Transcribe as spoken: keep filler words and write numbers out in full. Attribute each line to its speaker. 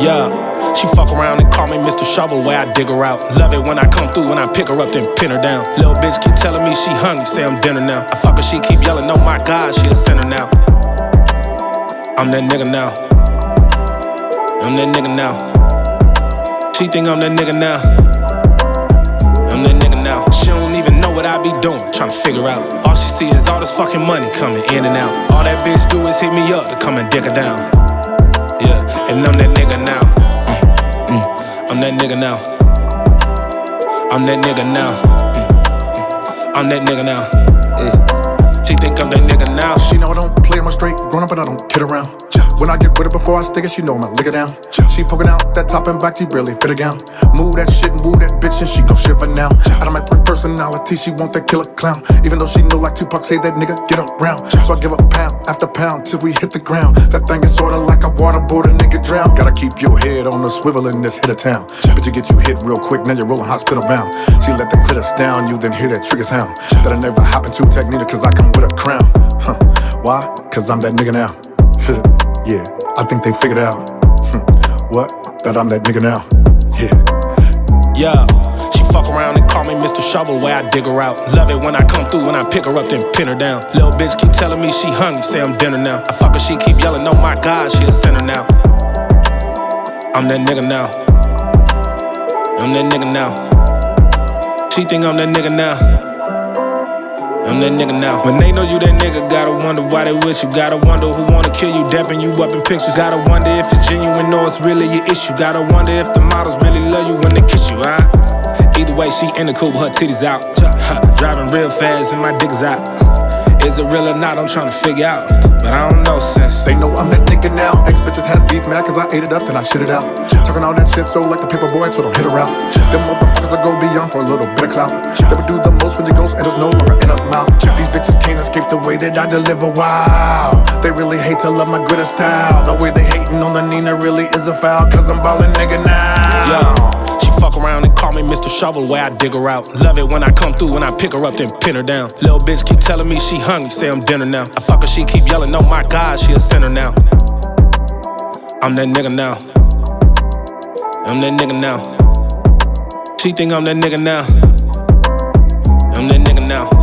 Speaker 1: Yeah, she fuck around and call me Mister Shovel, where I dig her out. Love it when I come through, when I pick her up, then pin her down. Little bitch keep telling me she hungry, say I'm dinner now. I fuck her, she keep yelling, oh my God, she a sinner now. I'm that nigga now. I'm that nigga now. She think I'm that nigga now. I'm that nigga now. She don't even know what I be doing, tryna figure out. All she see is all this fucking money coming in and out. All that bitch do is hit me up to come and dig her down. Yeah, and I'm that nigga now. Mm, mm, I'm that nigga now. I'm that nigga now. Mm, mm, I'm that nigga now. Yeah. She think I'm that nigga now.
Speaker 2: She know I don't play my straight, grown up but I don't kid around. When I get with her before I stick it, she know I'ma lick it down. She poking out that top and back, she barely fit a gown. Move that shit and move that bitch and she gon' shiver now. Out of my personality, she want that killer clown. Even though she know like Tupac say that nigga get around. So I give her pound after pound till we hit the ground. That thing is sorta like a waterboard, a nigga drown. Gotta keep your head on the swivel in this hit of town. But you get you hit real quick, now you're rolling hospital bound. She let the glitter down you, then hear that trigger sound. That'll never happen to Technita, cause I come with a crown. Huh, why? Cause I'm that nigga now. Yeah, I think they figured out. Hm, what? That I'm that nigga now. Yeah.
Speaker 1: Yeah, she fuck around and call me Mister Shovel, where I dig her out. Love it when I come through, when I pick her up, then pin her down. Little bitch keep telling me she hungry, say I'm dinner now. I fuck her, she keep yelling, oh my God, she a sinner now. I'm that nigga now. I'm that nigga now. She think I'm that nigga now. I'm that nigga now. When they know you that nigga, gotta wonder why they with you. Gotta wonder who wanna kill you, dapping you up in pictures. Gotta wonder if it's genuine or it's really your issue. Gotta wonder if the models really love you when they kiss you, huh? Either way, she in the coupe, her titties out. Driving real fast and my dick is out. Is it real or not, I'm tryna figure out. But I don't know since
Speaker 2: they know I'm that nigga now. Ex-bitches had beef mad cause I ate it up, then I shit it out. Talking all that shit so like the paper boy, I told him hit her out. Them motherfuckers that go beyond for a little bit of clout. They would do the most when you ghost and it's no longer in a mouth. These bitches can't escape the way that I deliver, wow. They really hate to love my glitter style. The way they hating on the Nina really is a foul, cause I'm ballin' nigga now.
Speaker 1: Yeah. Fuck around and call me Mister Shovel, where I dig her out. Love it when I come through, when I pick her up, then pin her down. Little bitch keep telling me she hungry, say I'm dinner now. I fuck her, she keep yelling, oh my God, she a sinner now. I'm that nigga now. I'm that nigga now. She think I'm that nigga now. I'm that nigga now.